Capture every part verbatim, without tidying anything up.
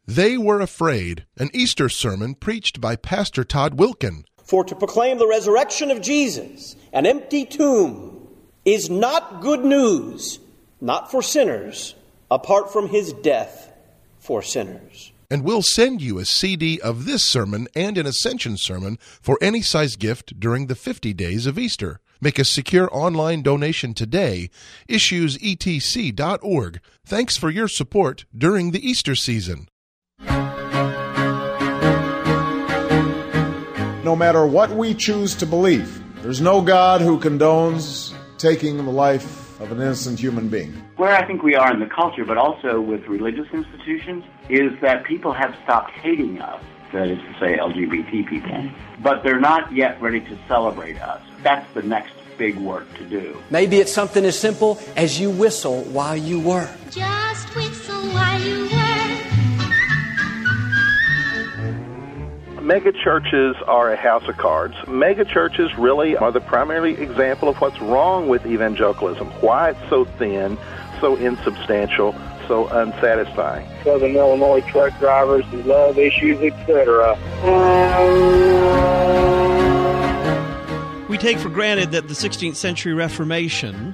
They Were Afraid, an Easter sermon preached by Pastor Todd Wilken. For to proclaim the resurrection of Jesus, an empty tomb, is not good news, not for sinners, apart from his death for sinners. And we'll send you a C D of this sermon and an Ascension sermon for any size gift during the fifty days of Easter. Make a secure online donation today. issues e t c dot org. Thanks for your support during the Easter season. No matter what we choose to believe, there's no God who condones taking the life of an innocent human being. Where I think we are in the culture, but also with religious institutions, is that people have stopped hating us, that is to say L G B T people, but they're not yet ready to celebrate us. That's the next big work to do. Maybe it's something as simple as you whistle while you work. Just whistle while you work. Mega churches are a house of cards. Mega churches really are the primary example of what's wrong with evangelicalism. Why it's so thin, so insubstantial, so unsatisfying. Southern Illinois truck drivers, love issues, et cetera. We take for granted that the sixteenth century Reformation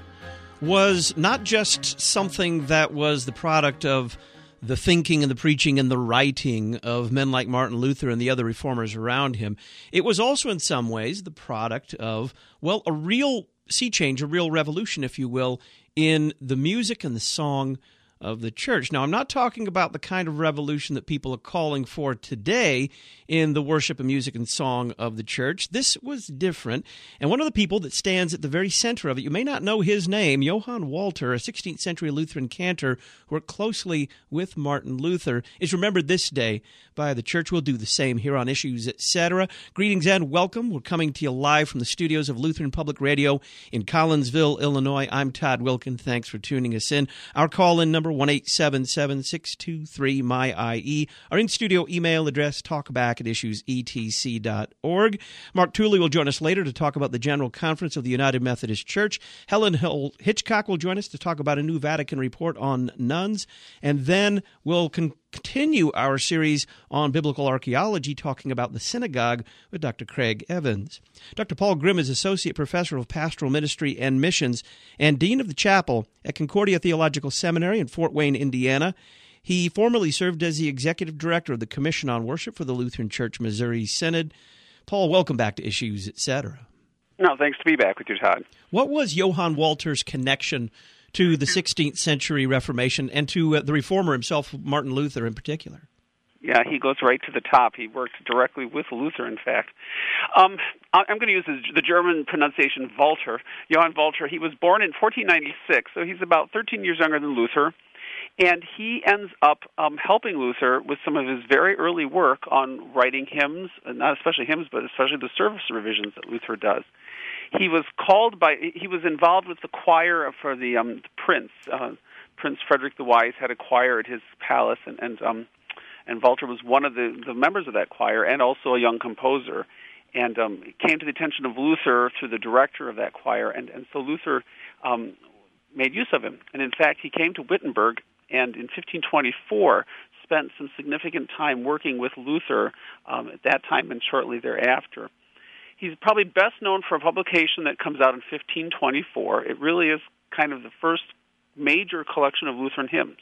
was not just something that was the product of the thinking and the preaching and the writing of men like Martin Luther and the other reformers around him. It was also in some ways the product of, well, a real sea change, a real revolution, if you will, in the music and the song of the church. Now, I'm not talking about the kind of revolution that people are calling for today in the worship and music and song of the church. This was different, and one of the people that stands at the very center of it, you may not know his name, Johann Walter, a sixteenth century Lutheran cantor who worked closely with Martin Luther, is remembered this day by the church. We'll do the same here on Issues, et cetera. Greetings and welcome. We're coming to you live from the studios of Lutheran Public Radio in Collinsville, Illinois. I'm Todd Wilken. Thanks for tuning us in. Our call-in number, one eight seven seven, six two three, M Y I E. Our in-studio email address, talkback at issues e t c dot org. Mark Tooley will join us later to talk about the General Conference of the United Methodist Church. Helen Hill Hitchcock will join us to talk about a new Vatican report on nuns. And then we'll con- continue our series on biblical archaeology, talking about the synagogue with Doctor Craig Evans. Doctor Paul Grimm is Associate Professor of Pastoral Ministry and Missions and Dean of the Chapel at Concordia Theological Seminary in Fort Wayne, Indiana. He formerly served as the Executive Director of the Commission on Worship for the Lutheran Church Missouri Synod. Paul, welcome back to Issues, et cetera. No, thanks to be back with you, Todd. What was Johann Walter's connection to the sixteenth century Reformation and to uh, the reformer himself, Martin Luther in particular? Yeah, he goes right to the top. He worked directly with Luther, in fact. Um, I'm going to use the German pronunciation Walter. Johann Walter, he was born in fourteen ninety-six, so he's about thirteen years younger than Luther. And he ends up um, helping Luther with some of his very early work on writing hymns, not especially hymns, but especially the service revisions that Luther does. He was called by, he was involved with the choir for the, um, the Prince. Uh, Prince Frederick the Wise had a choir at his palace, and and, um, and Walter was one of the, the members of that choir and also a young composer. And um, it came to the attention of Luther through the director of that choir, and, and so Luther um, made use of him. And in fact, he came to Wittenberg, and in fifteen twenty-four spent some significant time working with Luther um, at that time and shortly thereafter. He's probably best known for a publication that comes out in fifteen twenty-four. It really is kind of the first major collection of Lutheran hymns.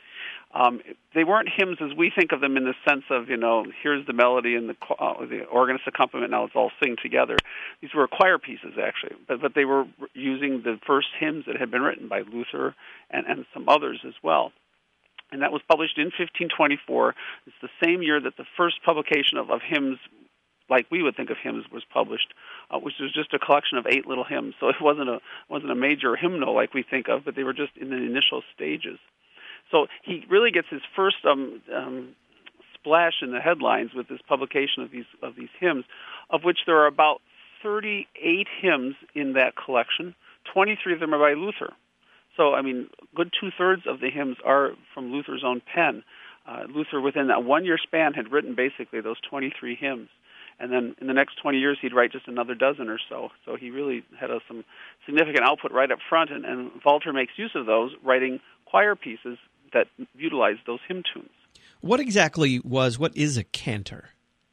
Um, they weren't hymns as we think of them in the sense of, you know, here's the melody and the, uh, the organist accompaniment, now let's all sing together. These were choir pieces, actually, but, but they were using the first hymns that had been written by Luther and, and some others as well. And that was published in fifteen twenty-four. It's the same year that the first publication of, of hymns, like we would think of hymns, was published, uh, which was just a collection of eight little hymns. So it wasn't a wasn't a major hymnal like we think of, but they were just in the initial stages. So he really gets his first um, um, splash in the headlines with this publication of these of these hymns, of which there are about thirty-eight hymns in that collection. twenty-three of them are by Luther. So, I mean, a good two-thirds of the hymns are from Luther's own pen. Uh, Luther, within that one-year span, had written basically those twenty-three hymns. And then in the next twenty years, he'd write just another dozen or so. So he really had a, some significant output right up front, and, and Walter makes use of those, writing choir pieces that utilize those hymn tunes. What exactly was, what is a cantor?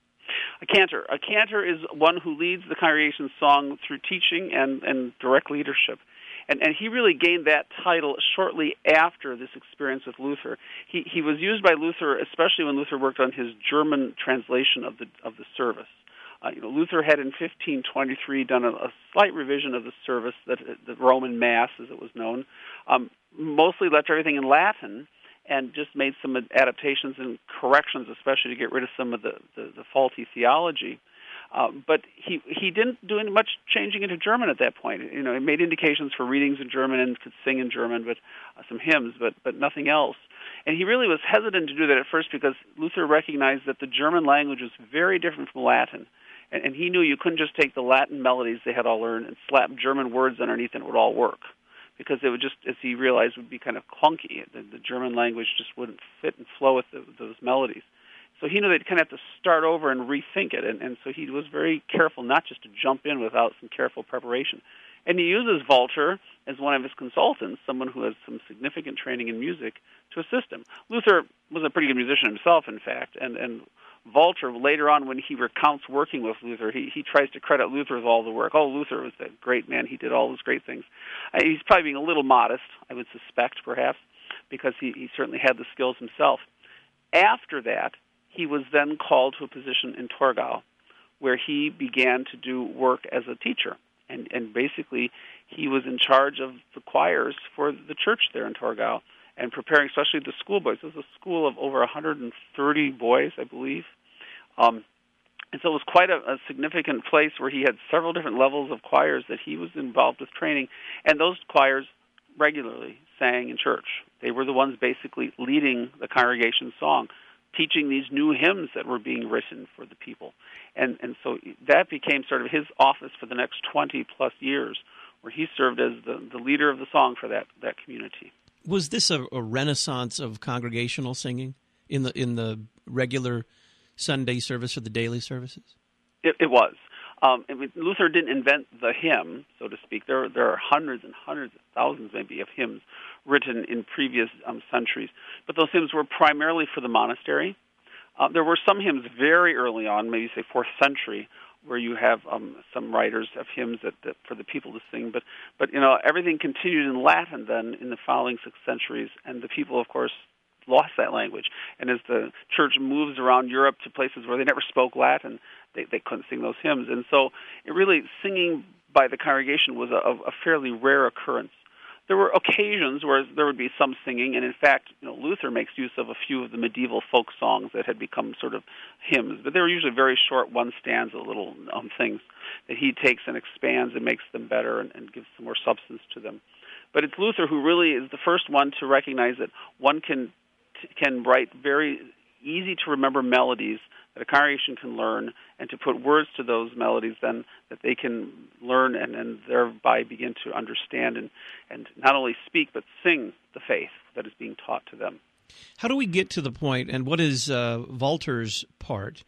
A cantor. A cantor is one who leads the congregation's song through teaching and, and direct leadership. And, and he really gained that title shortly after this experience with Luther. He, he was used by Luther, especially when Luther worked on his German translation of the of the service. Uh, you know, Luther had in fifteen twenty-three done a, a slight revision of the service, that the Roman Mass, as it was known, um, mostly left everything in Latin, and just made some adaptations and corrections, especially to get rid of some of the, the, the faulty theology. Uh, but he he didn't do any much changing into German at that point. You know, he made indications for readings in German and could sing in German, but uh, some hymns, but but nothing else. And he really was hesitant to do that at first because Luther recognized that the German language was very different from Latin, and, and he knew you couldn't just take the Latin melodies they had all learned and slap German words underneath and it would all work, because it would just, as he realized, would be kind of clunky. The, the German language just wouldn't fit and flow with the, those melodies. So he knew they'd kind of have to start over and rethink it, and, and so he was very careful not just to jump in without some careful preparation. And he uses Walther as one of his consultants, someone who has some significant training in music, to assist him. Luther was a pretty good musician himself, in fact, and, and Walther, later on when he recounts working with Luther, he, he tries to credit Luther with all the work. Oh, Luther was a great man. He did all those great things. Uh, he's probably being a little modest, I would suspect, perhaps, because he, he certainly had the skills himself. After that, he was then called to a position in Torgau, where he began to do work as a teacher. And, and basically, he was in charge of the choirs for the church there in Torgau, and preparing especially the schoolboys. This was a school of over one hundred thirty boys, I believe. Um, and so it was quite a, a significant place where he had several different levels of choirs that he was involved with training. And those choirs regularly sang in church. They were the ones basically leading the congregation's song, teaching these new hymns that were being written for the people. And and so that became sort of his office for the next twenty-plus years, where he served as the, the leader of the song for that, that community. Was this a, a renaissance of congregational singing in the in the regular Sunday service or the daily services? It, it was. Um, I mean, Luther didn't invent the hymn, so to speak. There, there are hundreds and hundreds of thousands, maybe, of hymns written in previous um, centuries. But those hymns were primarily for the monastery. Uh, there were some hymns very early on, maybe say fourth century, where you have um, some writers of hymns that, that for the people to sing. But, but you know, everything continued in Latin then in the following six centuries, and the people, of course, lost that language. And as the church moves around Europe to places where they never spoke Latin, they, they couldn't sing those hymns. And so it really, singing by the congregation was a, a fairly rare occurrence. There were occasions where there would be some singing, and in fact, you know, Luther makes use of a few of the medieval folk songs that had become sort of hymns, but they were usually very short, one stanza little um, things that he takes and expands and makes them better and, and gives some more substance to them. But it's Luther who really is the first one to recognize that one can can write very easy to remember melodies that a congregation can learn, and to put words to those melodies then that they can learn and, and thereby begin to understand and, and not only speak but sing the faith that is being taught to them. How do we get to the point, and what is uh, Walther's part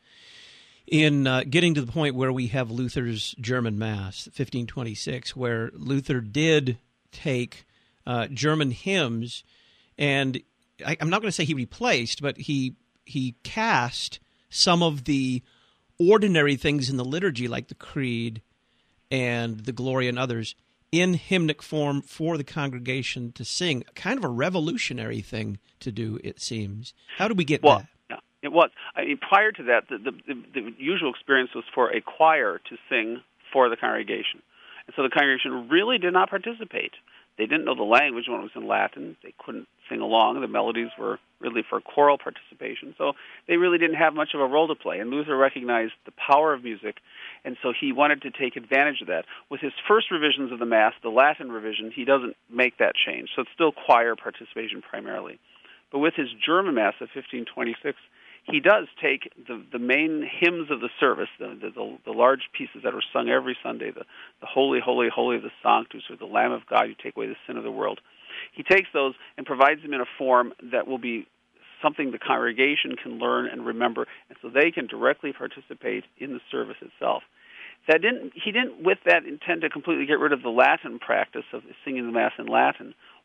in uh, getting to the point where we have Luther's German Mass, fifteen twenty-six, where Luther did take uh, German hymns, and I, I'm not going to say he replaced, but he he cast some of the ordinary things in the liturgy, like the Creed and the Gloria and others, in hymnic form for the congregation to sing. Kind of a revolutionary thing to do, it seems. How do we get well, that? Yeah, it was. I mean, prior to that, the, the, the usual experience was for a choir to sing for the congregation. And so the congregation really did not participate. They didn't know the language when it was in Latin. They couldn't sing along. The melodies were really for choral participation. So they really didn't have much of a role to play. And Luther recognized the power of music, and so he wanted to take advantage of that. With his first revisions of the Mass, the Latin revision, he doesn't make that change. So it's still choir participation primarily. But with his German Mass of fifteen twenty-six, he does take the, the main hymns of the service, the, the, the large pieces that are sung every Sunday, the, the Holy, Holy, Holy of the Sanctus, or the Lamb of God, you take away the sin of the world. He takes those and provides them in a form that will be something the congregation can learn and remember, and so they can directly participate in the service itself. That didn't, he didn't, with that, intend to completely get rid of the Latin practice of singing the Mass in Latin.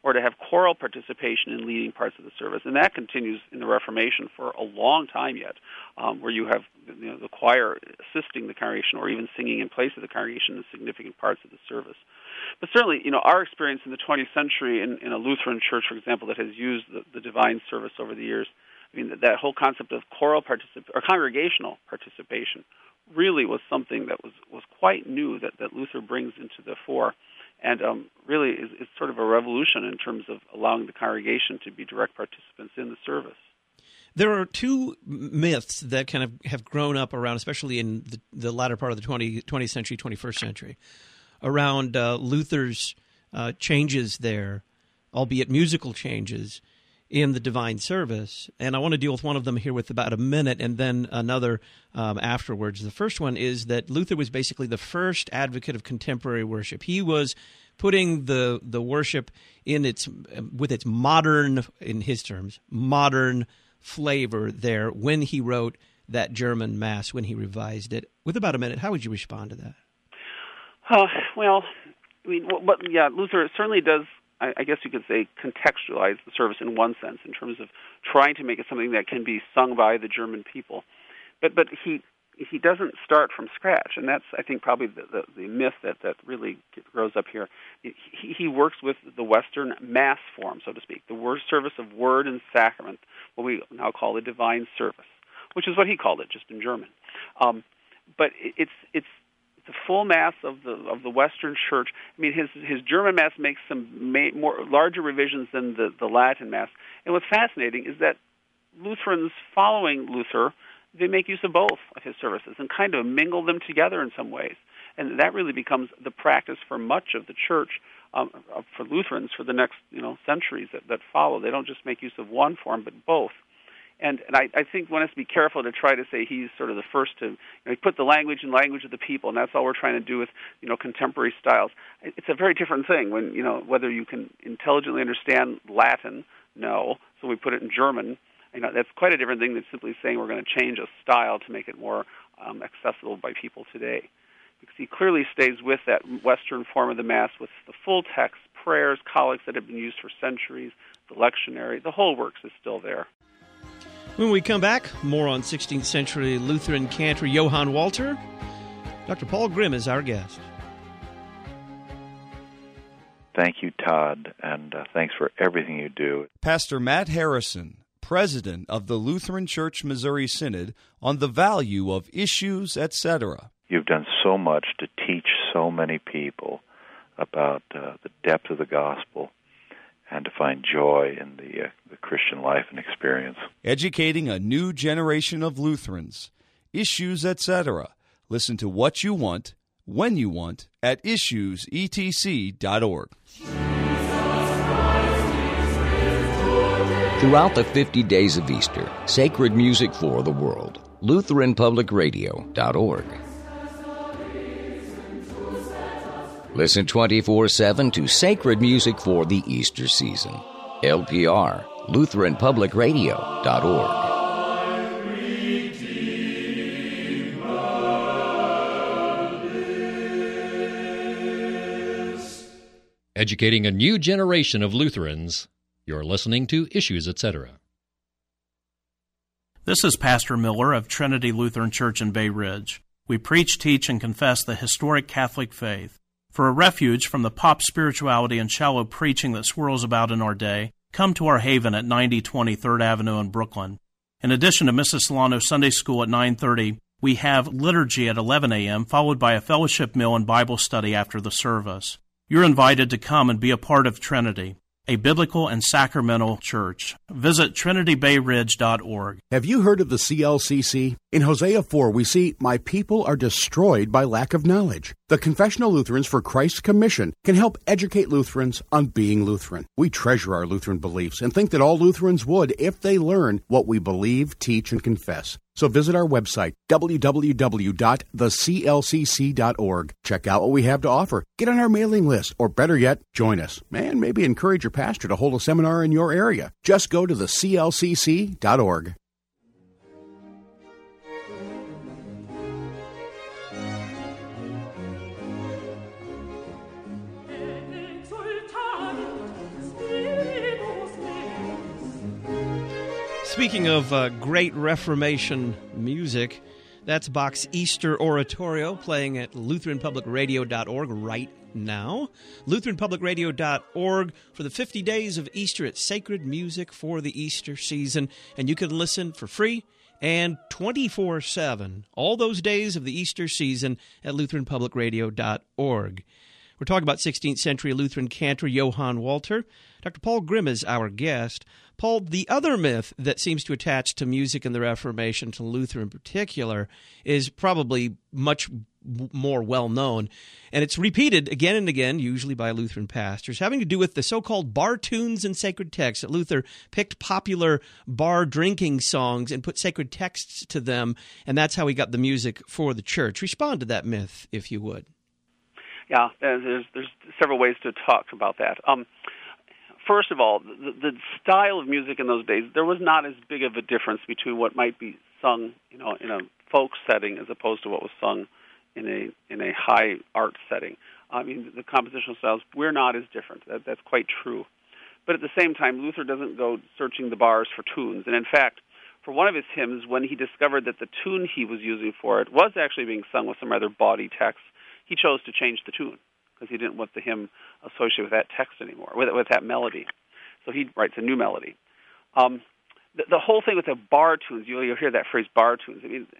or to have choral participation in leading parts of the service. And that continues in the Reformation for a long time yet, um, where you have you know, the choir assisting the congregation or even singing in place of the congregation in significant parts of the service. But certainly, you know, our experience in the twentieth century in, in a Lutheran church, for example, that has used the, the divine service over the years, I mean, that, that whole concept of choral particip- or congregational participation really was something that was, was quite new that, that Luther brings into the fore, and um, really is, is sort of a revolution in terms of allowing the congregation to be direct participants in the service. There are two myths that kind of have grown up around, especially in the, the latter part of the twentieth century, twenty-first century, around uh, Luther's uh, changes there, albeit musical changes, in the divine service. And I want to deal with one of them here with about a minute and then another um, afterwards. The first one is that Luther was basically the first advocate of contemporary worship. He was putting the the worship in its with its modern, in his terms, modern flavor there when he wrote that German Mass, when he revised it. With about a minute, how would you respond to that? Uh, well, I mean, but yeah, Luther certainly does, I, I guess you could say, contextualize the service in one sense in terms of trying to make it something that can be sung by the German people. But but he he doesn't start from scratch, and that's, I think, probably the, the, the myth that, that really grows up here. He, he works with the Western Mass form, so to speak, the word service of word and sacrament, what we now call the divine service, which is what he called it, just in German. Um, but it's it's the full Mass of the of the Western Church. I mean, his his German Mass makes some ma- more larger revisions than the, the Latin Mass. And what's fascinating is that Lutherans following Luther, they make use of both of his services and kind of mingle them together in some ways. And that really becomes the practice for much of the Church, um, for Lutherans, for the next you know centuries that, that follow. They don't just make use of one form, but both. And, and I, I think one has to be careful to try to say he's sort of the first to you know, put the language in language of the people, and that's all we're trying to do with you know contemporary styles. It's a very different thing when you know whether you can intelligently understand Latin. No, so we put it in German. You know, that's quite a different thing than simply saying we're going to change a style to make it more um, accessible by people today. Because he clearly stays with that Western form of the Mass with the full text, prayers, collects that have been used for centuries, the lectionary, the whole works is still there. When we come back, more on sixteenth century Lutheran cantor Johann Walter. Doctor Paul Grimm is our guest. Thank you, Todd, and uh, thanks for everything you do. Pastor Matt Harrison, president of the Lutheran Church Missouri Synod, on the value of issues, et cetera. You've done so much to teach so many people about uh, the depth of the gospel and to find joy in the, uh, the Christian life and experience. Educating a new generation of Lutherans. Issues, et cetera. Listen to What You Want, When You Want, at issues e t c dot org. Throughout the fifty days of Easter, sacred music for the world. Lutheran Public Radio dot org. Listen twenty-four seven to sacred music for the Easter season. L P R, Lutheran Public Radio dot org. Educating a new generation of Lutherans. You're listening to Issues, et cetera. This is Pastor Miller of Trinity Lutheran Church in Bay Ridge. We preach, teach, and confess the historic Catholic faith. For a refuge from the pop spirituality and shallow preaching that swirls about in our day, come to our haven at ninety twenty third Avenue in Brooklyn. In addition to Missus Solano's Sunday School at nine thirty, we have liturgy at eleven a.m., followed by a fellowship meal and Bible study after the service. You're invited to come and be a part of Trinity, a biblical and sacramental church. Visit Trinity Bay Ridge dot org. Have you heard of the C L C C? In Hosea four, we see, "My people are destroyed by lack of knowledge." The Confessional Lutherans for Christ's Commission can help educate Lutherans on being Lutheran. We treasure our Lutheran beliefs and think that all Lutherans would if they learn what we believe, teach, and confess. So visit our website, w w w dot the c l c c dot org. Check out what we have to offer. Get on our mailing list, or better yet, join us. And maybe encourage your pastor to hold a seminar in your area. Just go to the c l c c dot org. Speaking of uh, great Reformation music, that's Bach's Easter Oratorio playing at Lutheran Public Radio dot org right now. Lutheran Public Radio dot org for the fifty days of Easter. It's sacred music for the Easter season, and you can listen for free and twenty-four seven all those days of the Easter season at Lutheran Public Radio dot org. We're talking about sixteenth century Lutheran cantor Johann Walter. Doctor Paul Grimm is our guest. Paul, the other myth that seems to attach to music in the Reformation, to Luther in particular, is probably much more well-known, and it's repeated again and again, usually by Lutheran pastors, having to do with the so-called bar tunes and sacred texts, that Luther picked popular bar drinking songs and put sacred texts to them, and that's how he got the music for the church. Respond to that myth, if you would. Yeah, there's, there's several ways to talk about that. Um, first of all, the, the style of music in those days, there was not as big of a difference between what might be sung, you know, in a folk setting as opposed to what was sung in a in a high art setting. I mean, the compositional styles, we're not as different. That, that's quite true. But at the same time, Luther doesn't go searching the bars for tunes. And in fact, for one of his hymns, when he discovered that the tune he was using for it was actually being sung with some rather bawdy text, he chose to change the tune because he didn't want the hymn associated with that text anymore, with, with that melody. So he writes a new melody. Um, the, the whole thing with the bar tunes, you'll, you'll hear that phrase, bar tunes. I mean,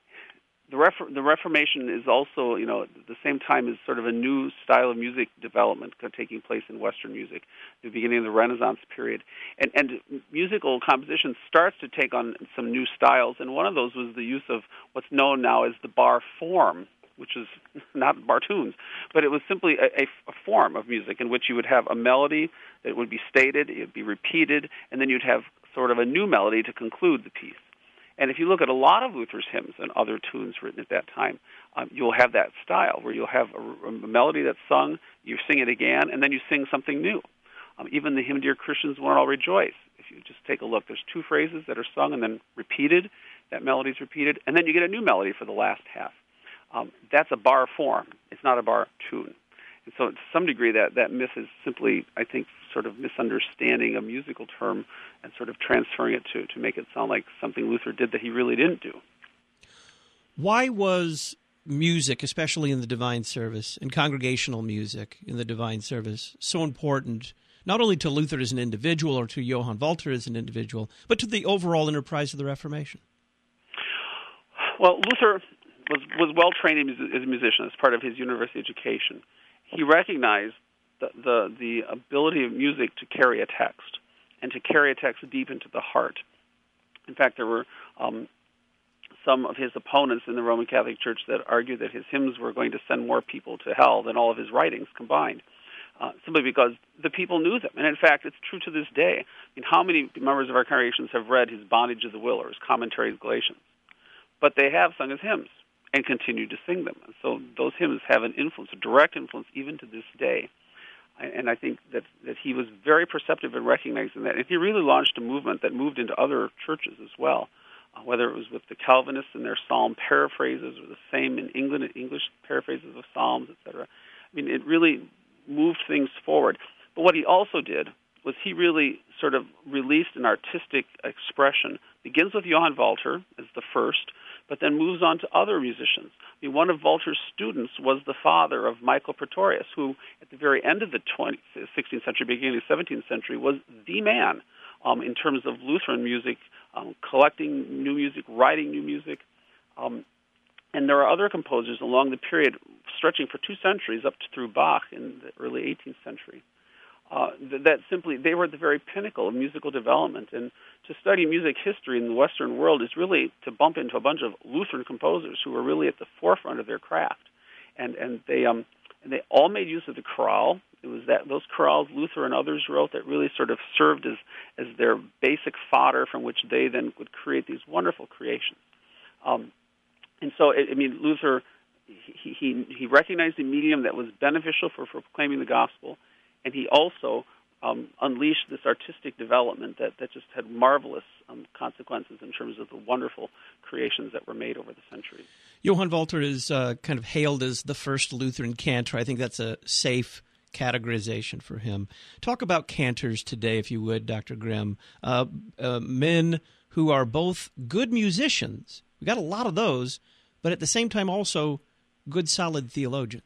the, Refor- the Reformation is also, you know, at the same time as sort of a new style of music development taking place in Western music, the beginning of the Renaissance period. And, and musical composition starts to take on some new styles, and one of those was the use of what's known now as the bar form, which is not bar tunes, but it was simply a, a form of music in which you would have a melody that would be stated, it would be repeated, and then you'd have sort of a new melody to conclude the piece. And if you look at a lot of Luther's hymns and other tunes written at that time, um, you'll have that style where you'll have a, a melody that's sung, you sing it again, and then you sing something new. Um, even the hymn, Dear Christians, One All Rejoice. If you just take a look, there's two phrases that are sung and then repeated, that melody's repeated, and then you get a new melody for the last half. Um, that's a bar form. It's not a bar tune. And so to some degree that, that myth is simply, I think, sort of misunderstanding a musical term and sort of transferring it to, to make it sound like something Luther did that he really didn't do. Why was music, especially in the divine service, and congregational music in the divine service, so important, not only to Luther as an individual or to Johann Walter as an individual, but to the overall enterprise of the Reformation? Well, Luther was, was well-trained as a musician as part of his university education. He recognized the, the, the ability of music to carry a text, and to carry a text deep into the heart. In fact, there were um, some of his opponents in the Roman Catholic Church that argued that his hymns were going to send more people to hell than all of his writings combined, uh, simply because the people knew them. And in fact, it's true to this day. I mean, how many members of our congregations have read his Bondage of the Will or his Commentary of Galatians? But they have sung his hymns and continue to sing them. And so those hymns have an influence, a direct influence, even to this day. And I think that, that he was very perceptive in recognizing that. And he really launched a movement that moved into other churches as well, uh, whether it was with the Calvinists and their psalm paraphrases, or the same in England, English paraphrases of psalms, et cetera. I mean, it really moved things forward. But what he also did was he really sort of released an artistic expression. Begins with Johann Walter as the first, but then moves on to other musicians. I mean, one of Walter's students was the father of Michael Praetorius, who at the very end of the sixteenth century, beginning of the seventeenth century, was the man um, in terms of Lutheran music, um, collecting new music, writing new music. Um, and there are other composers along the period stretching for two centuries up to through Bach in the early eighteenth century. Uh, that simply, they were at the very pinnacle of musical development. And to study music history in the Western world is really to bump into a bunch of Lutheran composers who were really at the forefront of their craft. And and they um and they all made use of the chorale. It was that those chorales Luther and others wrote that really sort of served as, as their basic fodder from which they then would create these wonderful creations. Um, and so, it, I mean, Luther, he, he, he recognized a medium that was beneficial for, for proclaiming the gospel, and he also um, unleashed this artistic development that, that just had marvelous um, consequences in terms of the wonderful creations that were made over the centuries. Johann Walter is uh, kind of hailed as the first Lutheran cantor. I think that's a safe categorization for him. Talk about cantors today, if you would, Doctor Grimm. Uh, uh, men who are both good musicians. We got a lot of those, but at the same time also good, solid theologians.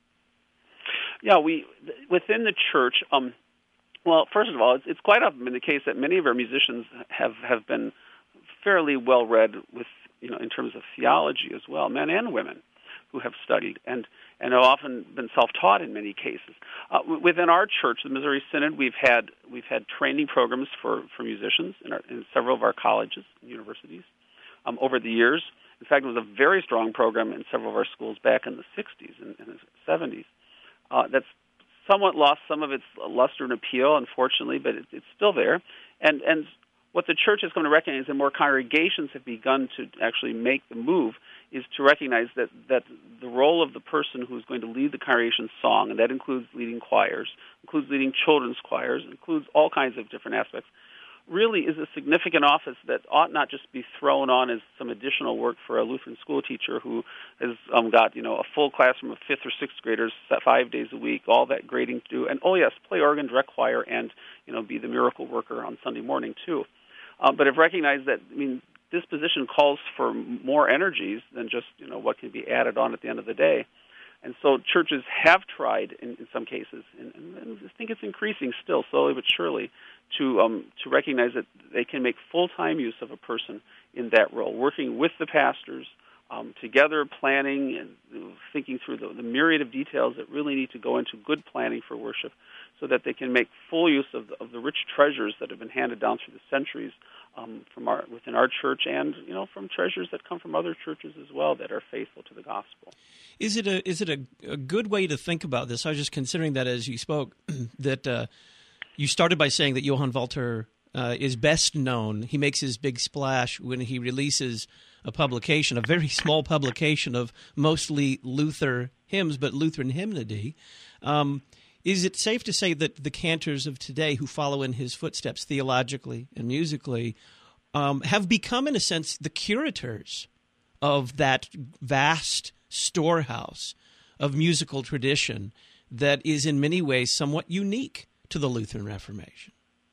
Yeah, we within the church. Um, well, first of all, it's, it's quite often been the case that many of our musicians have, have been fairly well read with, you know, in terms of theology as well, men and women who have studied and and have often been self-taught in many cases. Uh, within our church, the Missouri Synod, we've had we've had training programs for, for musicians in, our, in several of our colleges and universities um, over the years. In fact, it was a very strong program in several of our schools back in the sixties and, and the seventies. Uh, that's somewhat lost some of its luster and appeal, unfortunately, but it, it's still there. And and what the church has come to recognize, and more congregations have begun to actually make the move, is to recognize that, that the role of the person who's going to lead the congregation's song, and that includes leading choirs, includes leading children's choirs, includes all kinds of different aspects, really is a significant office that ought not just be thrown on as some additional work for a Lutheran school teacher who has um, got, you know, a full classroom of fifth or sixth graders five days a week, all that grading to do, and, oh, yes, play organ, direct choir, and, you know, be the miracle worker on Sunday morning, too. Um, but have recognized that, I mean, this position calls for more energies than just, you know, what can be added on at the end of the day. And so churches have tried in, in some cases, and, and I think it's increasing still, slowly but surely, to um, to recognize that they can make full-time use of a person in that role, working with the pastors, um, together planning and thinking through the, the myriad of details that really need to go into good planning for worship so that they can make full use of the, of the rich treasures that have been handed down through the centuries um, from our within our church and, you know, from treasures that come from other churches as well that are faithful to the gospel. Is it a is it a, a good way to think about this? I was just considering that as you spoke, that uh, you started by saying that Johann Walter uh, is best known. He makes his big splash when he releases a publication, a very small publication of mostly Luther hymns, but Lutheran hymnody. Um, is it safe to say that the cantors of today who follow in his footsteps theologically and musically um, have become, in a sense, the curators of that vast storehouse of musical tradition that is in many ways somewhat unique to the Lutheran Reformation?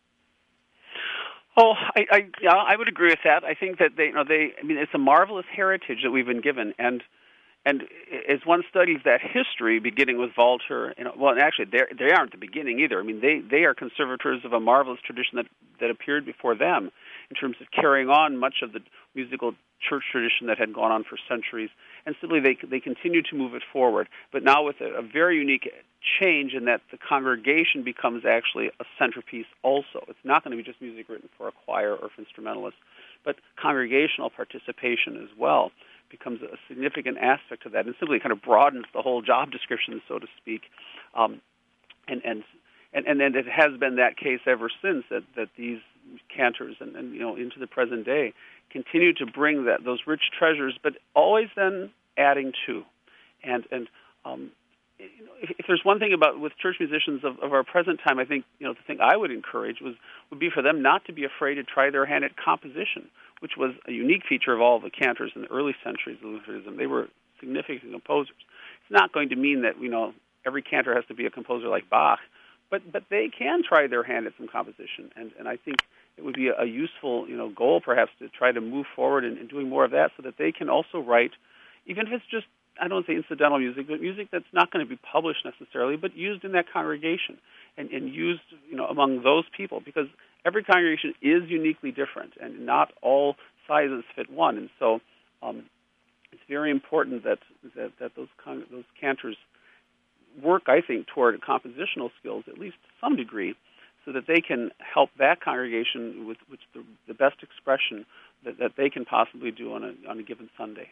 Oh, I, I yeah, I would agree with that. I think that they, you know, they. I mean, it's a marvelous heritage that we've been given, and and as one studies that history, beginning with Walter, you know, well, actually, they they aren't the beginning either. I mean, they they are conservators of a marvelous tradition that that appeared before them, in terms of carrying on much of the musical church tradition that had gone on for centuries, and simply they they continue to move it forward. But now with a, a very unique change in that the congregation becomes actually a centerpiece also. It's not going to be just music written for a choir or for instrumentalists, but congregational participation as well becomes a significant aspect of that, and simply kind of broadens the whole job description, so to speak. Um, and, and and and and it has been that case ever since, that, that these cantors and, and you know into the present day continue to bring that those rich treasures, but always then adding to. And and um, you know, if, if there's one thing about with church musicians of, of our present time, I think you know the thing I would encourage was would be for them not to be afraid to try their hand at composition, which was a unique feature of all the cantors in the early centuries of Lutheranism. They were significant composers. It's not going to mean that you know every cantor has to be a composer like Bach, but but they can try their hand at some composition, and and I think it would be a, a useful you know goal perhaps to try to move forward in, in doing more of that, so that they can also write, even if it's just, I don't want to say incidental music, but music that's not going to be published necessarily, but used in that congregation and, and used you know among those people, because every congregation is uniquely different, and not all sizes fit one, and so um, it's very important that that, that those con- those cantors work, I think, toward compositional skills, at least to some degree, so that they can help that congregation with which the, the best expression that, that they can possibly do on a on a given Sunday.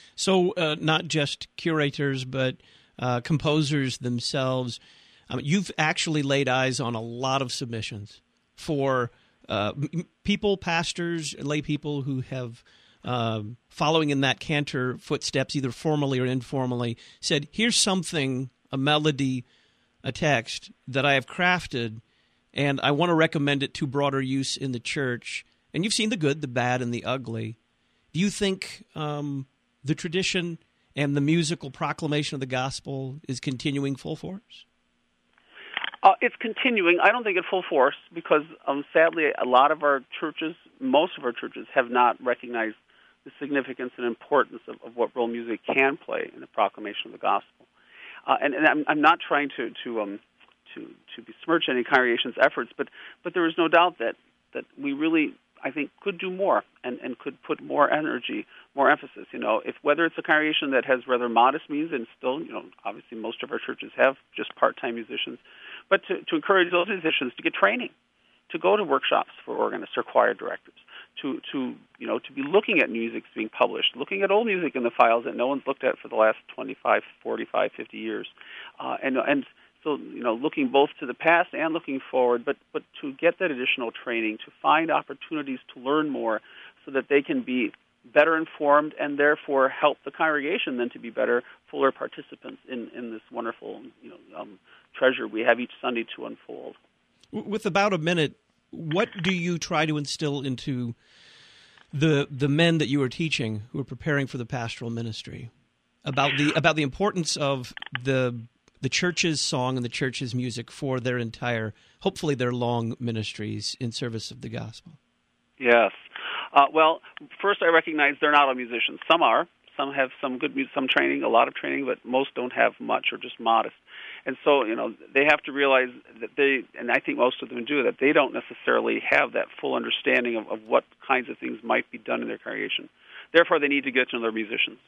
So uh, not just curators, but uh, composers themselves. Um, you've actually laid eyes on a lot of submissions for uh, m- people, pastors, lay people who have, um, following in that cantor footsteps, either formally or informally, said, here's something, a melody, a text that I have crafted, and I want to recommend it to broader use in the church. And you've seen the good, the bad, and the ugly. Do you think um, the tradition and the musical proclamation of the gospel is continuing full force? Uh, it's continuing. I don't think at full force because, um, sadly, a lot of our churches most of our churches have not recognized the significance and importance of, of what role music can play in the proclamation of the gospel. Uh, and, and I'm, I'm not trying to to, um, to to besmirch any congregation's efforts, but but there is no doubt that, that we really, I think, could do more and, and could put more energy, more emphasis. You know, if whether it's a congregation that has rather modest means, and still, you know, obviously most of our churches have just part-time musicians, but to, to encourage those musicians to get training, to go to workshops for organists or choir directors, to, to you know, to be looking at music being published, looking at old music in the files that no one's looked at for the last twenty-five, forty-five, fifty years, uh, and and so you know, looking both to the past and looking forward, but but to get that additional training, to find opportunities to learn more, so that they can be better informed and therefore help the congregation then to be better, fuller participants in, in this wonderful you know um, treasure we have each Sunday to unfold. With about a minute, what do you try to instill into the the men that you are teaching who are preparing for the pastoral ministry about the about the importance of the the church's song and the church's music for their entire, hopefully their long ministries in service of the gospel? Yes. Uh, well, first I recognize they're not all musicians. Some are. Some have some good music, some training, a lot of training, but most don't have much or just modest. And so, you know, they have to realize that they, and I think most of them do, that they don't necessarily have that full understanding of, of what kinds of things might be done in their congregation. Therefore, they need to get to know their musicians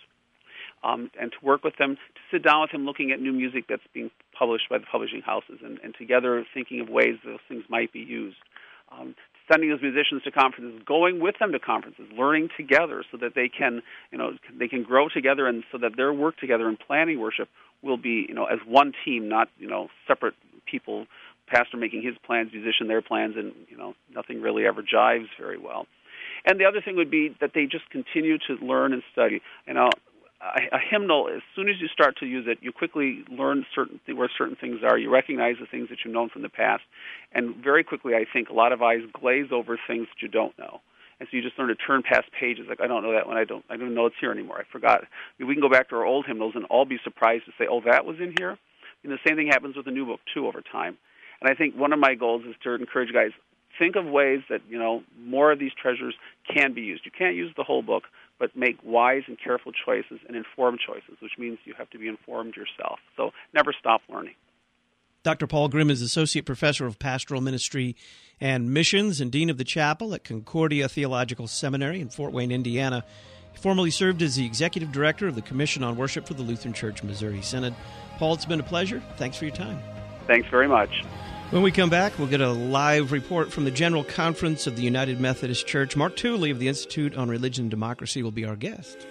um, and to work with them, to sit down with them looking at new music that's being published by the publishing houses and, and together thinking of ways those things might be used. Um, sending those musicians to conferences, going with them to conferences, learning together so that they can, you know, they can grow together and so that their work together in planning worship will be, you know, as one team, not, you know, separate people, pastor making his plans, musician their plans, and, you know, nothing really ever jives very well. And the other thing would be that they just continue to learn and study. You know, a, a hymnal, as soon as you start to use it, you quickly learn certain th- where certain things are. You recognize the things that you've known from the past. And very quickly, I think, a lot of eyes glaze over things that you don't know. And so you just learn to turn past pages. Like, I don't know that one. I don't I don't know it's here anymore. I forgot. I mean, we can go back to our old hymnals and all be surprised to say, oh, that was in here? And the same thing happens with the new book, too, over time. And I think one of my goals is to encourage guys, think of ways that, you know, more of these treasures can be used. You can't use the whole book, but make wise and careful choices and informed choices, which means you have to be informed yourself. So never stop learning. Doctor Paul Grimm is Associate Professor of Pastoral Ministry and Missions and Dean of the Chapel at Concordia Theological Seminary in Fort Wayne, Indiana. He formerly served as the Executive Director of the Commission on Worship for the Lutheran Church Missouri Synod. Paul, it's been a pleasure. Thanks for your time. Thanks very much. When we come back, we'll get a live report from the General Conference of the United Methodist Church. Mark Tooley of the Institute on Religion and Democracy will be our guest.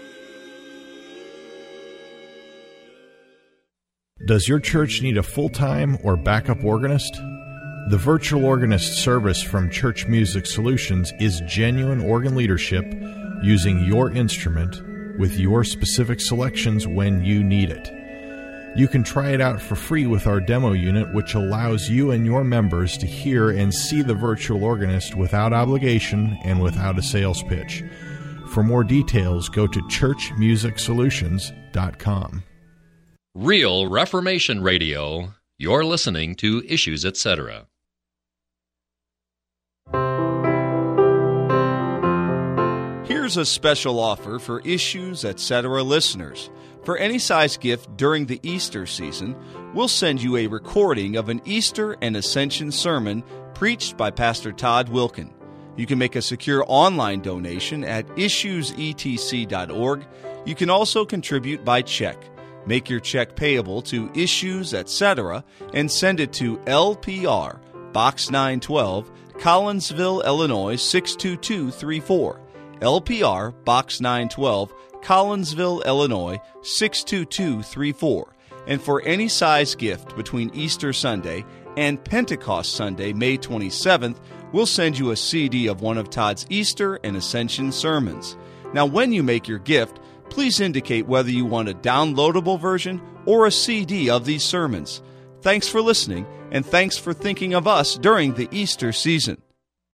Does your church need a full-time or backup organist? The Virtual Organist service from Church Music Solutions is genuine organ leadership using your instrument with your specific selections when you need it. You can try it out for free with our demo unit, which allows you and your members to hear and see the virtual organist without obligation and without a sales pitch. For more details, go to church music solutions dot com. Real Reformation Radio. You're listening to Issues, et cetera. Here's a special offer for Issues, et cetera listeners. For any size gift during the Easter season, we'll send you a recording of an Easter and Ascension sermon preached by Pastor Todd Wilkin. You can make a secure online donation at issues e t c dot org. You can also contribute by check. Make your check payable to Issues, et cetera, and send it to L P R, Box nine twelve, Collinsville, Illinois six two two three four. L P R, Box nine twelve, Collinsville, Illinois six two two three four. And for any size gift between Easter Sunday and Pentecost Sunday, May twenty-seventh, we'll send you a C D of one of Todd's Easter and Ascension sermons. Now, when you make your gift, please indicate whether you want a downloadable version or a C D of these sermons. Thanks for listening, and thanks for thinking of us during the Easter season.